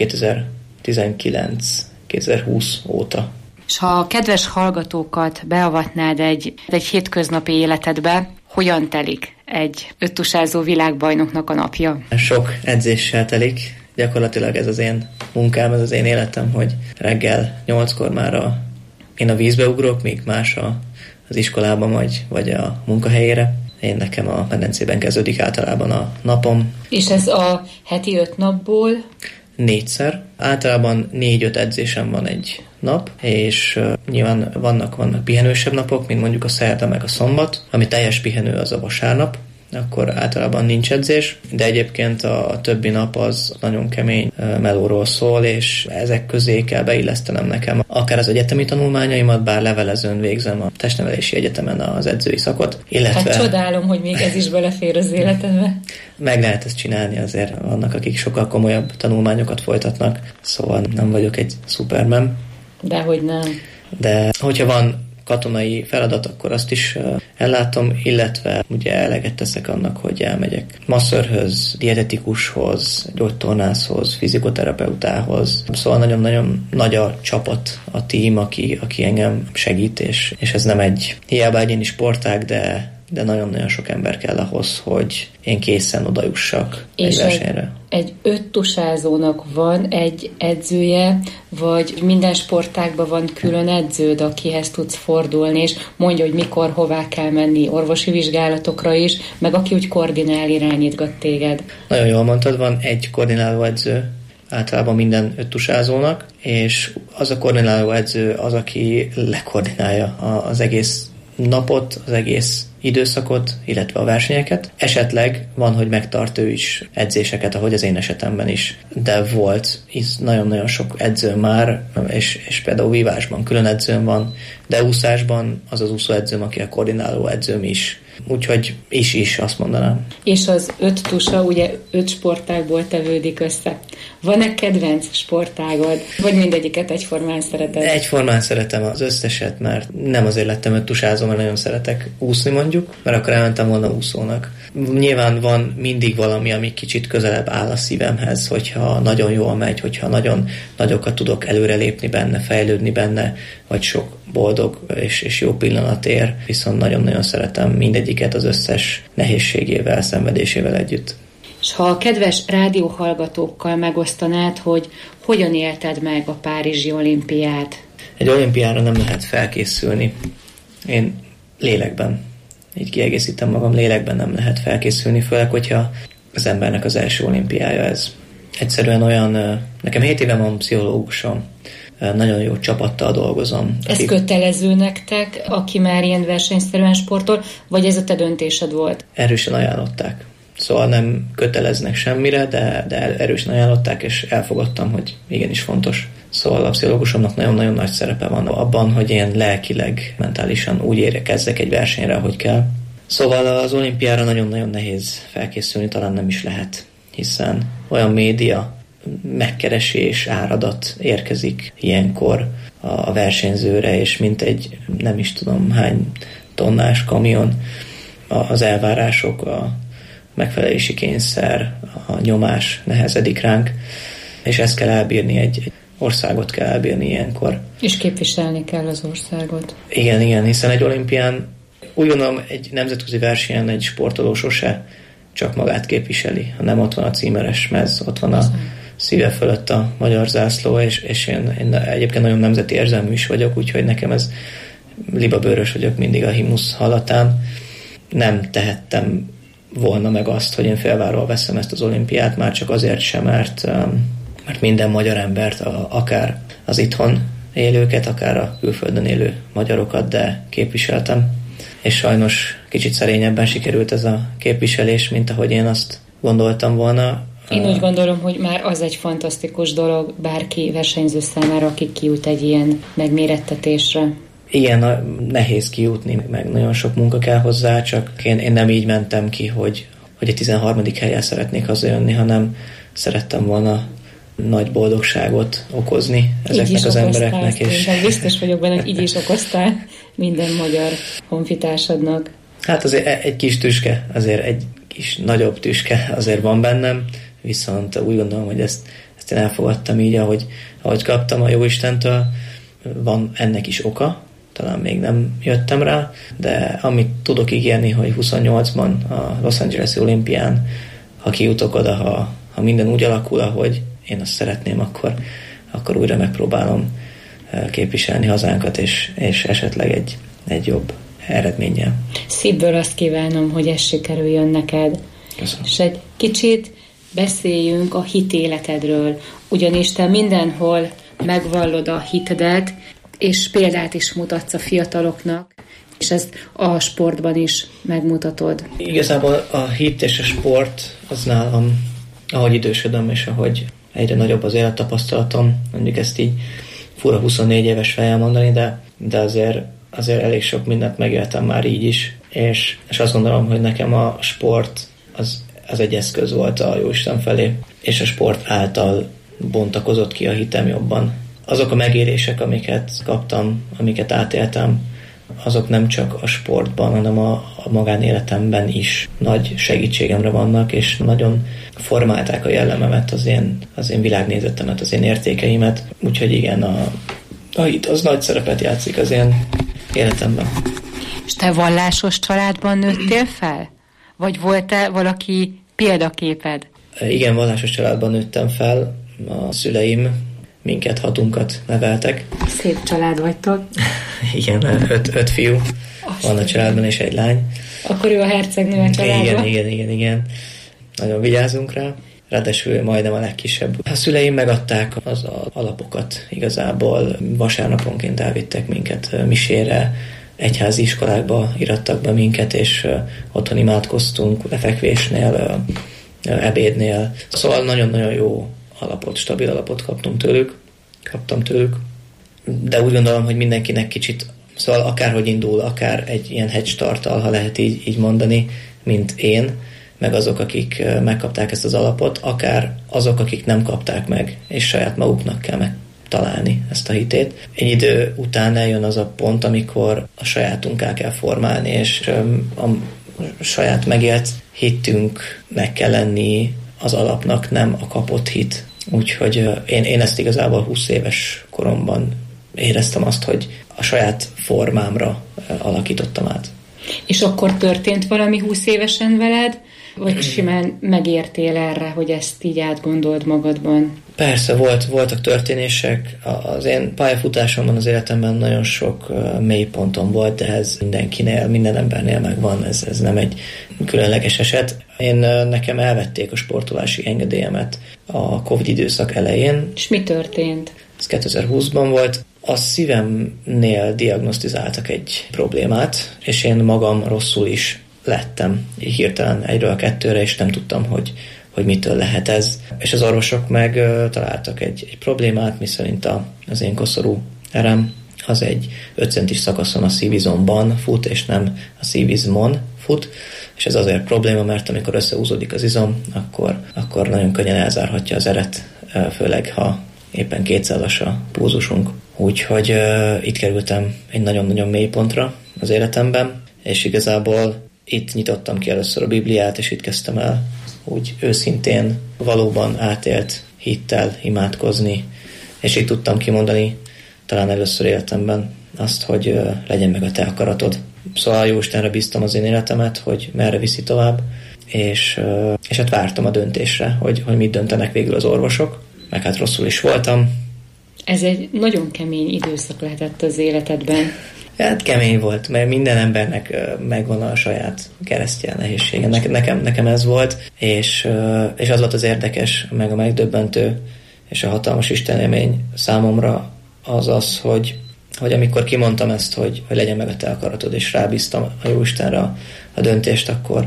kétezer-tizenkilenc kétezer-húsz óta. És ha a kedves hallgatókat beavatnád egy, egy hétköznapi életedbe, hogyan telik egy öttusázó világbajnoknak a napja? Sok edzéssel telik. Gyakorlatilag ez az én munkám, ez az én életem, hogy reggel nyolckor már a, én a vízbe ugrok, míg más a, az iskolában vagy, vagy a munkahelyére. Én nekem a medencében kezdődik általában a napom. És ez a heti öt napból? Négyszer. Általában négy-öt edzésem van egy nap, és uh, nyilván vannak, vannak pihenősebb napok, mint mondjuk a szerda meg a szombat, ami teljes pihenő az a vasárnap, akkor általában nincs edzés, de egyébként a, a többi nap az nagyon kemény uh, melóról szól, és ezek közé kell beillesztenem nekem akár az egyetemi tanulmányaimat, bár levelezőn végzem a testnevelési egyetemen az edzői szakot. Illetve hát csodálom, hogy még ez is belefér az életedbe. Meg lehet ezt csinálni, azért vannak, akik sokkal komolyabb tanulmányokat folytatnak, szóval nem vagyok egy szupermen. Dehogy nem. De hogyha van katonai feladat, akkor azt is ellátom, illetve ugye eleget teszek annak, hogy elmegyek masszörhöz, dietetikushoz, gyógytornászhoz, fizikoterapeutához. Szóval nagyon-nagyon nagy a csapat, a tím, aki, aki engem segít, és, és ez nem egy hiába egyéni sportág, de de nagyon-nagyon sok ember kell ahhoz, hogy én készen odajussak egy versenyre. Egy öttusázónak van egy edzője, vagy minden sportágban van külön edződ, akihez tudsz fordulni, és mondja, hogy mikor, hová kell menni orvosi vizsgálatokra is, meg aki úgy koordinál, irányítgat téged. Nagyon jól mondtad, van egy koordináló edző, általában minden öttusázónak, és az a koordináló edző az, aki lekoordinálja az egész napot, az egész időszakot, illetve a versenyeket. Esetleg van, hogy megtart ő is edzéseket, ahogy az én esetemben is, de volt nagyon-nagyon sok edző már, és, és például vívásban külön edzőm van, de úszásban az az úszóedzőm, aki a koordináló edzőm is. Úgyhogy is-is, azt mondanám. És az öt tusa ugye öt sportágból tevődik össze. Van-e kedvenc sportágod? Vagy mindegyiket egyformán szereted? Egyformán szeretem az összeset, mert nem azért lettem öt tusázó, mert nagyon szeretek úszni mondjuk, mert akkor elmentem volna úszónak. Nyilván van mindig valami, ami kicsit közelebb áll a szívemhez, hogyha nagyon jól megy, hogyha nagyon nagyokat tudok előrelépni benne, fejlődni benne, vagy sok boldog és, és jó pillanat ér, viszont nagyon-nagyon szeretem mindegyiket az összes nehézségével, szenvedésével együtt. És ha a kedves rádióhallgatókkal megosztanád, hogy hogyan élted meg a Párizsi olimpiát? Egy olimpiára nem lehet felkészülni. Én lélekben, így kiegészítem magam, lélekben nem lehet felkészülni, főleg, hogyha az embernek az első olimpiája ez. Egyszerűen olyan, nekem hét éve van pszichológusom, nagyon jó csapattal dolgozom. Ez akik... kötelező nektek, aki már ilyen versenyszerűen sportol, vagy ez a te döntésed volt? Erősen ajánlották. Szóval nem köteleznek semmire, de, de erősen ajánlották, és elfogadtam, hogy igenis fontos. Szóval a pszichológusomnak nagyon-nagyon nagy szerepe van abban, hogy én lelkileg, mentálisan úgy érkezzek egy versenyre, ahogy kell. Szóval az olimpiára nagyon-nagyon nehéz felkészülni, talán nem is lehet, hiszen olyan média megkeresés, áradat érkezik ilyenkor a versenyzőre, és mint egy nem is tudom hány tonnás kamion az elvárások, a megfelelési kényszer, a nyomás nehezedik ránk, és ezt kell elbírni, egy, egy országot kell elbírni ilyenkor. És képviselni kell az országot. Igen, igen, hiszen egy olimpián, úgy gondolom, egy nemzetközi versenyen egy sportoló sose csak magát képviseli, hanem ott van a címeres mez, ott van a szíve fölött a magyar zászló, és, és én, én egyébként nagyon nemzeti érzelmű is vagyok, úgyhogy nekem ez libabőrös vagyok mindig a himnusz hallatán. Nem tehettem volna meg azt, hogy én félváról veszem ezt az olimpiát, már csak azért sem, mert, mert minden magyar embert, akár az itthon élőket, akár a külföldön élő magyarokat, de képviseltem. És sajnos kicsit szerényebben sikerült ez a képviselés, mint ahogy én azt gondoltam volna. Én úgy gondolom, hogy már az egy fantasztikus dolog bárki versenyző számára, aki kijut egy ilyen megmérettetésre. Igen, nehéz kijutni, meg nagyon sok munka kell hozzá, csak én, én nem így mentem ki, hogy, hogy egy tizenharmadik helyen szeretnék hazajönni, hanem szerettem volna nagy boldogságot okozni ezeknek az embereknek. És biztos vagyok benne, hogy így is okoztál minden magyar honfitársadnak. Hát azért egy kis tüske, azért egy kis nagyobb tüske azért van bennem, viszont úgy gondolom, hogy ezt, ezt én elfogadtam így, ahogy, ahogy kaptam a Jóistentől. Van ennek is oka, talán még nem jöttem rá, de amit tudok ígérni, hogy huszonnyolcban a Los Angeles-i olimpián, ha kijutok oda, ha, ha minden úgy alakul, ahogy én azt szeretném, akkor, akkor újra megpróbálom képviselni hazánkat, és, és esetleg egy, egy jobb eredménnyel. Szívből azt kívánom, hogy ez sikerüljön neked. Köszönöm. És egy kicsit beszéljünk a hitéletedről, ugyanis te mindenhol megvallod a hitedet, és példát is mutatsz a fiataloknak, és ezt a sportban is megmutatod. Igazából a hit és a sport az nálam, ahogy idősödöm, és ahogy egyre nagyobb az élettapasztalatom, mondjuk ezt így fura huszonnégy éves fejjel mondani, de, de azért, azért elég sok mindent megéltem már így is, és, és azt gondolom, hogy nekem a sport az, az egy eszköz volt a Jóisten felé, és a sport által bontakozott ki a hitem jobban. Azok a megélések, amiket kaptam, amiket átéltem, azok nem csak a sportban, hanem a, a magánéletemben is nagy segítségemre vannak, és nagyon formálták a jellememet, az én, az én világnézetemet, az én értékeimet. Úgyhogy igen, a, a hit az nagy szerepet játszik az én életemben. És te vallásos családban nőttél fel? Vagy volt-e valaki példaképed? Igen, vallásos családban nőttem fel. A szüleim minket, hatunkat neveltek. Szép család vagytok. Igen, öt, öt fiú Azt van a családban, és egy lány. Akkor ő a hercegnő a családban? Igen, igen, igen, igen. Nagyon vigyázunk rá. Ráadásul majdnem a legkisebb. A szüleim megadták az alapokat igazából. Vasárnaponként elvittek minket misére, egyházi iskolákba irattak be minket, és otthon imádkoztunk, lefekvésnél, ebédnél. Szóval nagyon-nagyon jó alapot, stabil alapot kaptunk tőlük, kaptam tőlük, de úgy gondolom, hogy mindenkinek kicsit, szóval akárhogy indul, akár egy ilyen head starttal, ha lehet így, így mondani, mint én, meg azok, akik megkapták ezt az alapot, akár azok, akik nem kapták meg, és saját maguknak kell megtalálni ezt a hitét. Egy idő után eljön az a pont, amikor a sajátunká kell formálni, és a saját megélt hitünknek kell lenni az alapnak, nem a kapott hit. Úgyhogy én, én ezt igazából húsz éves koromban éreztem azt, hogy a saját formámra alakítottam át. És akkor történt valami húsz évesen veled, vagy simán megértél erre, hogy ezt így átgondold magadban? Persze, volt, voltak történések. Az én pályafutásomban, az életemben nagyon sok mélyponton volt, de ez mindenkinél, minden embernél megvan, ez, ez nem egy különleges eset. Én nekem elvették a sportolási engedélyemet a Covid időszak elején. És mi történt? Ez kétezer-húszban volt. A szívemnél diagnosztizáltak egy problémát, és én magam rosszul is lettem. Így hirtelen egyről a kettőre, és nem tudtam, hogy, hogy mitől lehet ez. És az orvosok meg uh, találtak egy, egy problémát, miszerint a, az én koszorú erem az egy öt centis szakaszon a szívizomban fut, és nem a szívizmon fut, és ez azért probléma, mert amikor összehúzódik az izom, akkor, akkor nagyon könnyen elzárhatja az eret, főleg ha éppen kétszázas a pulzusunk. Úgyhogy uh, itt kerültem egy nagyon-nagyon mély pontra az életemben, és igazából itt nyitottam ki először a Bibliát, és itt kezdtem el úgy őszintén, valóban átélt hittel imádkozni, és így tudtam kimondani talán először életemben azt, hogy uh, legyen meg a te akaratod. Szóval Jóistenre bíztam az én életemet, hogy merre viszi tovább, és, uh, és hát vártam a döntésre, hogy, hogy mit döntenek végül az orvosok, meg hát rosszul is voltam. Ez egy nagyon kemény időszak lehetett az életedben. Hát kemény volt, mert minden embernek megvan a saját keresztje nehézsége. Nekem, nekem ez volt, és, és az volt az érdekes, meg a megdöbbentő, és a hatalmas istenélmény számomra az az, hogy, hogy amikor kimondtam ezt, hogy, hogy legyen meg a te akaratod, és rábíztam a Jóistenre a, a döntést, akkor,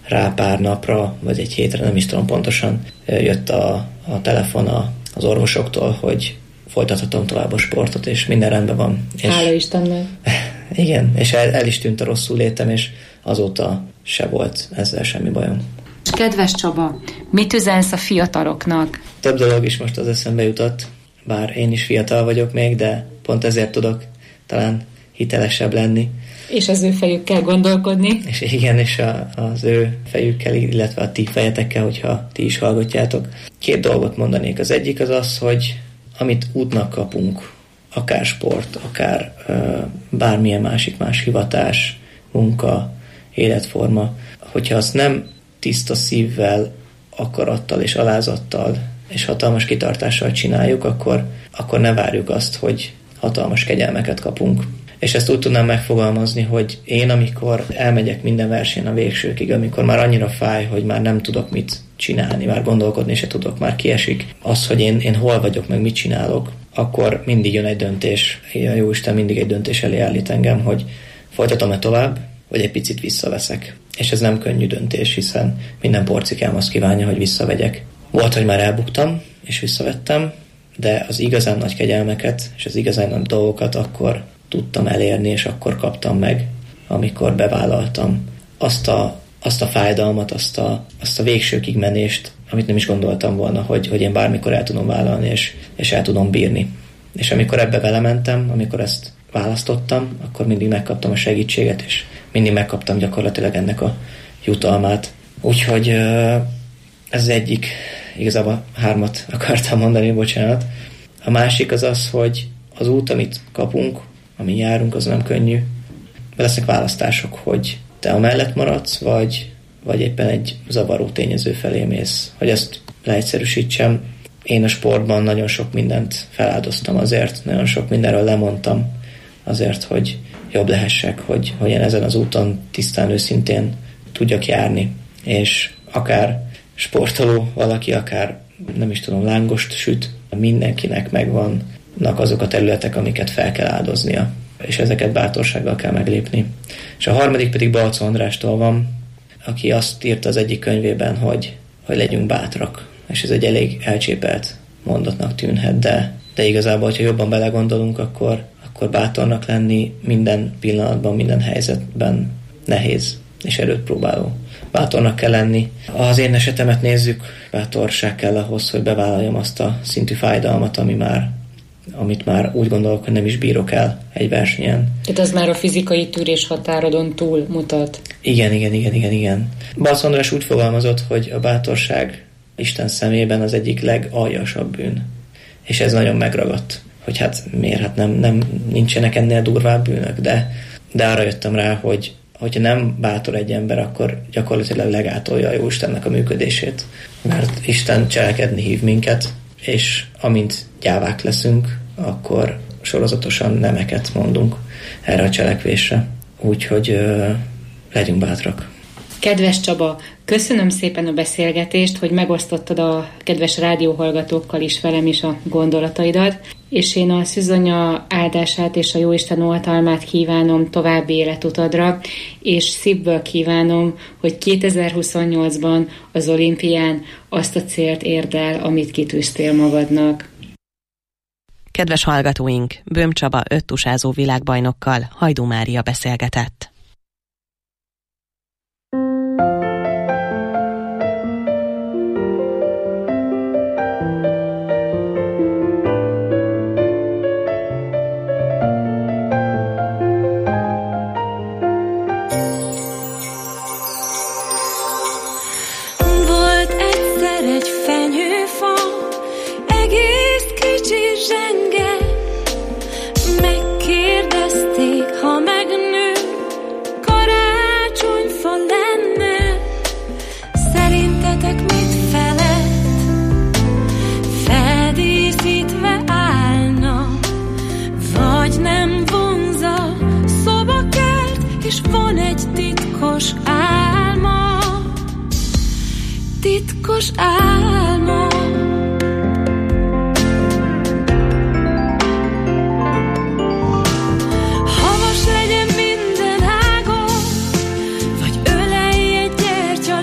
rá pár napra, vagy egy hétre, nem is tudom pontosan, jött a, a telefon a, az orvosoktól, hogy folytathatom tovább a sportot, és minden rendben van. Hála Istennek! Igen, és el, el is tűnt a rosszul létem, és azóta se volt ezzel semmi bajom. Kedves Csaba, mit üzensz a fiataloknak? Több dolog is most az eszembe jutott, bár én is fiatal vagyok még, de pont ezért tudok talán hitelesebb lenni. És az ő fejükkel gondolkodni. És igen, és a, az ő fejükkel, illetve a ti fejetekkel, hogyha ti is hallgatjátok. Két dolgot mondanék. Az egyik az az, hogy amit útnak kapunk, akár sport, akár ö, bármilyen másik más hivatás, munka, életforma, hogyha azt nem tiszta szívvel, akarattal és alázattal és hatalmas kitartással csináljuk, akkor, akkor ne várjuk azt, hogy hatalmas kegyelmeket kapunk. És ezt úgy tudnám megfogalmazni, hogy én, amikor elmegyek minden versenyen a végsőkig, amikor már annyira fáj, hogy már nem tudok mit csinálni, már gondolkodni se tudok, már kiesik, az, hogy én, én hol vagyok, meg mit csinálok, akkor mindig jön egy döntés, a Jóisten mindig egy döntés elé állít engem, hogy folytatom-e tovább, vagy egy picit visszaveszek. És ez nem könnyű döntés, hiszen minden porcikám azt kívánja, hogy visszavegyek. Volt, hogy már elbuktam, és visszavettem, de az igazán nagy kegyelmeket, és az igazán nagy dolgokat akkor tudtam elérni, és akkor kaptam meg, amikor bevállaltam azt a, azt a fájdalmat, azt a, azt a végsőkig menést, amit nem is gondoltam volna, hogy, hogy én bármikor el tudom vállalni, és, és el tudom bírni. És amikor ebbe belementem, amikor ezt választottam, akkor mindig megkaptam a segítséget, és mindig megkaptam gyakorlatilag ennek a jutalmát. Úgyhogy ez az egyik, igazából hármat akartam mondani, bocsánat. A másik az az, hogy az út, amit kapunk, amin járunk, az nem könnyű. Lesznek választások, hogy te amellett maradsz, vagy, vagy éppen egy zavaró tényező felé mész. Hogy ezt leegyszerűsítsem, én a sportban nagyon sok mindent feláldoztam azért, nagyon sok mindenről lemondtam azért, hogy jobb lehessek, hogy, hogy én ezen az úton tisztán, őszintén tudjak járni. És akár sportoló valaki, akár nem is tudom, lángost süt, mindenkinek megvannak azok a területek, amiket fel kell áldoznia, és ezeket bátorsággal kell meglépni. És a harmadik pedig Balczó Andrástól van, aki azt írta az egyik könyvében, hogy, hogy legyünk bátrak. És ez egy elég elcsépelt mondatnak tűnhet, de, de igazából, hogyha jobban belegondolunk, akkor, akkor bátornak lenni minden pillanatban, minden helyzetben nehéz és erőt próbáló. Bátornak kell lenni. Ha az én esetemet nézzük, bátorság kell ahhoz, hogy bevállaljam azt a szintű fájdalmat, ami már, amit már úgy gondolok, hogy nem is bírok el egy versenyen. Tehát az már a fizikai tűrés határodon túl mutat. Igen, igen, igen, igen, igen. Balczó András úgy fogalmazott, hogy a bátorság Isten szemében az egyik legaljasabb bűn. És ez nagyon megragadt, hogy hát miért, hát nem, nem nincsenek ennél durvább bűnök, de, de arra jöttem rá, hogy hogyha nem bátor egy ember, akkor gyakorlatilag legátolja a Jóistennek a működését. Mert Isten cselekedni hív minket, és amint gyávák leszünk, akkor sorozatosan nemeket mondunk erre a cselekvésre. Úgyhogy ö, legyünk bátrak. Kedves Csaba, köszönöm szépen a beszélgetést, hogy megosztottad a kedves rádióhallgatókkal is velem is a gondolataidat, és én a szűzanya áldását és a Jóisten oltalmát kívánom további életutadra, és szívből kívánom, hogy kétezer-huszonnyolcban az olimpián azt a célt érd el, amit kitűztél magadnak. Kedves hallgatóink, Böhm Csaba öttusázó világbajnokkal Hajdú Mária beszélgetett. Titkos álma. Havas legyen minden ágon, vagy ölelj egy gyertya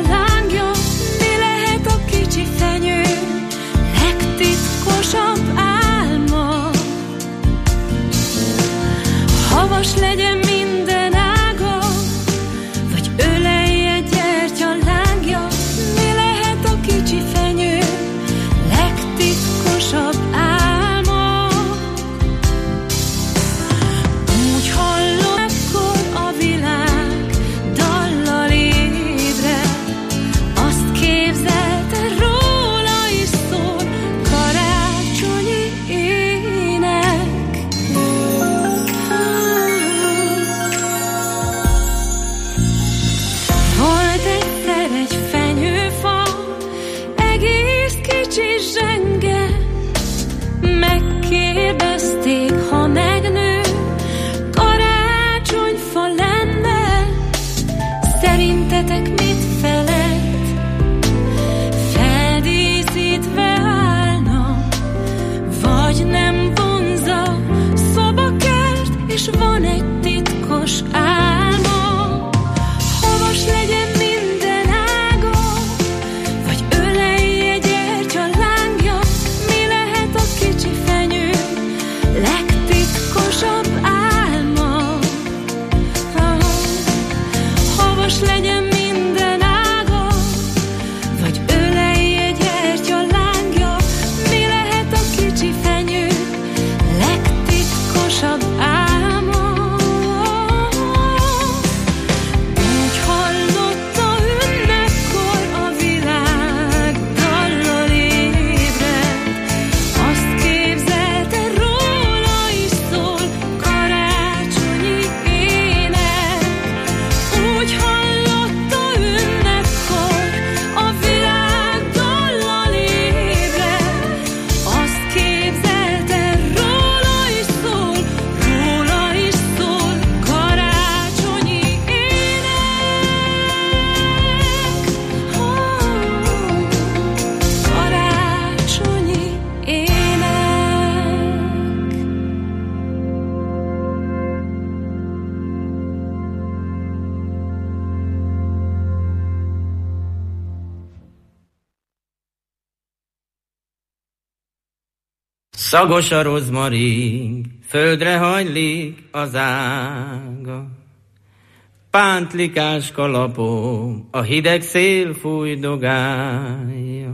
megkérdezték, ha megnő, karácsonyfa lenne. Szerintetek mit felett? Feldíszítve állna, vagy nem vonza szobakert, és van egy titkos álma. Havas legyen minden ága, vagy ölelje gyertya lángja. Mi lehet a kicsi fenyő legtitkosabb álma? Havas legyen minden ága, vagy ölelje gyertya lángja. Mi lehet a kicsi fenyő legtitkosabb álma? Úgy hallotta ünnekkor a világ dallal ébredt. Azt képzelte, róla is szól karácsonyi ének. Úgy hallotta ünnekkor a világ dallal ébredt. Azt képzelte, róla is szól, róla is szól karácsonyi ének. Karácsonyi ének. Szagos a rozmarin, földre hajlik az ága. Pántlikás kalapom, a hideg szél fújdogálja.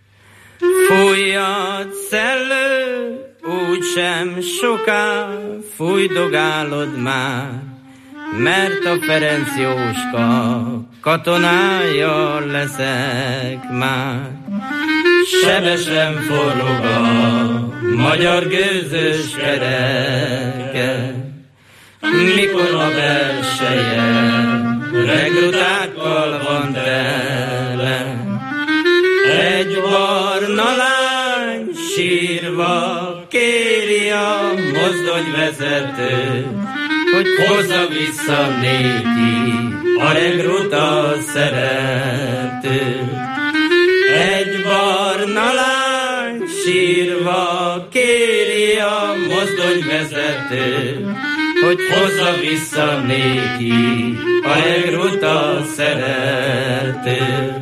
Fújjad szellő, úgysem soká fújdogálod már, mert a Ferenc Jóska katonája leszek már. Sebesen forrog a magyar gőzös kereke, mikor a belseje regrutákkal van tele. Egy barna lány sírva kéri a mozdonyvezetőt, hogy hozza vissza néki a regruta szeretőt. Egy barna lány sírva kéri a mozdonyvezetőt, hogy hozza vissza néki a regruta szeretőt.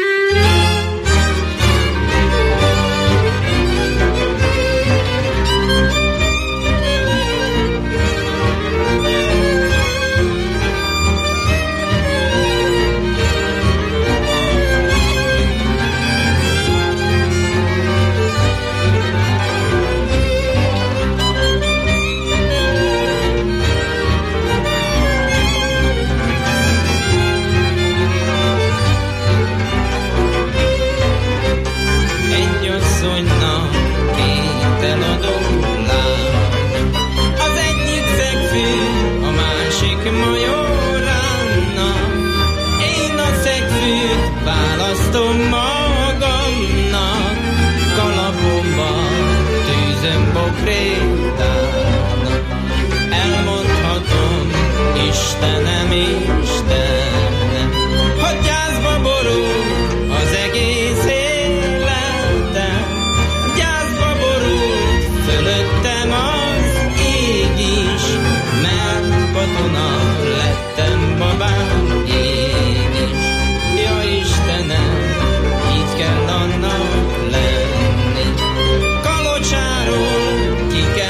Választom magamnak, kalapomban tűzöm bokrétának. Elmondhatom, Istenem, Istenem, hogy gyászba borul az egész életem. Gyászba borult fölöttem az ég is, mert katona lettem, babám, ég is. Ja Istenem, így kell annak lenni. Kalocsáról ki kell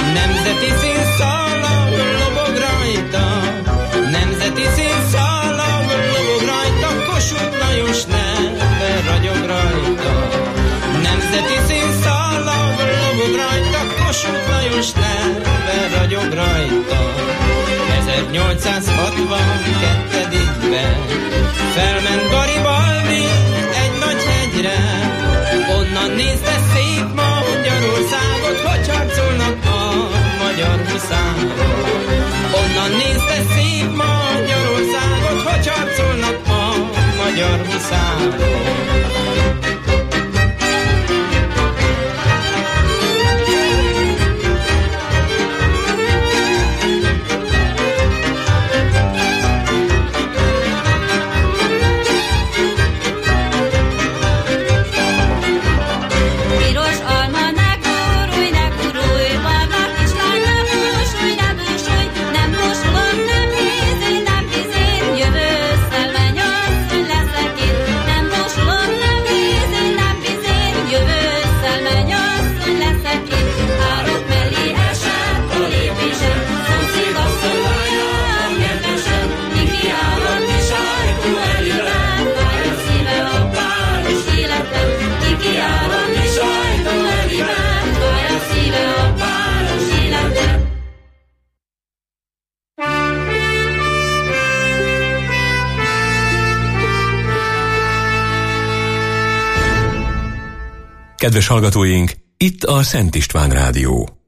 Nemzeti színszallag lobog rajta, nemzeti színszallag lobog rajta, Kossuth Lajos neve ragyog rajta. Nemzeti színszallag lobog rajta, Kossuth Lajos neve ragyog rajta. ezernyolcszázhatvankettőben felment Garibaldi egy nagy hegyre, onnan nézte szép Magyarországot, hogy harcolnak a magyar huszárok. Onnan nézte szép Magyarországot, hogy harcolnak a magyar huszárok. Kedves hallgatóink, itt a Szent István Rádió.